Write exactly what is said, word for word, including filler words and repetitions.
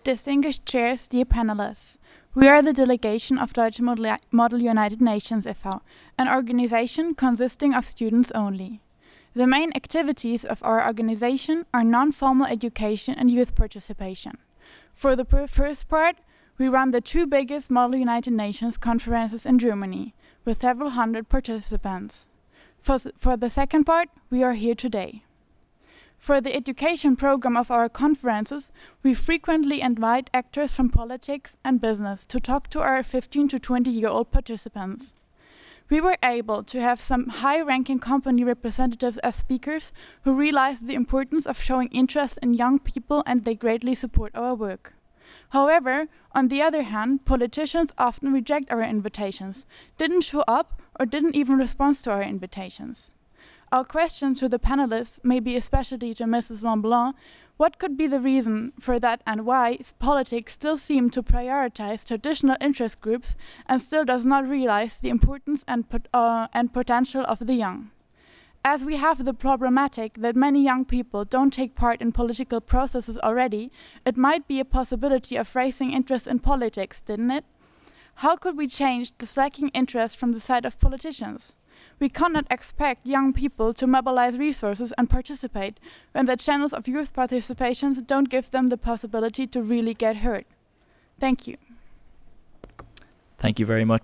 Distinguished chairs, dear panelists, we are the delegation of Deutsche Model Model United Nations e V, an organization consisting of students only. The main activities of our organization are non-formal education and youth participation. For the per first part, we run the two biggest Model United Nations conferences in Germany, with several hundred participants. For, for the second part, we are here today. For the education program of our conferences, we frequently invite actors from politics and business to talk to our fifteen to twenty year old participants. We were able to have some high-ranking company representatives as speakers who realized the importance of showing interest in young people, and they greatly support our work. However, on the other hand, politicians often reject our invitations, didn't show up, or didn't even respond to our invitations. Our question to the panelists, maybe especially to Missus Lamblin, what could be the reason for that, and why politics still seem to prioritize traditional interest groups and still does not realize the importance and, pot uh, and potential of the young? As we have the problematic that many young people don't take part in political processes already, it might be a possibility of raising interest in politics, didn't it? How could we change this lacking interest from the side of politicians? We cannot expect young people to mobilize resources and participate when the channels of youth participation don't give them the possibility to really get heard. Thank you. Thank you very much.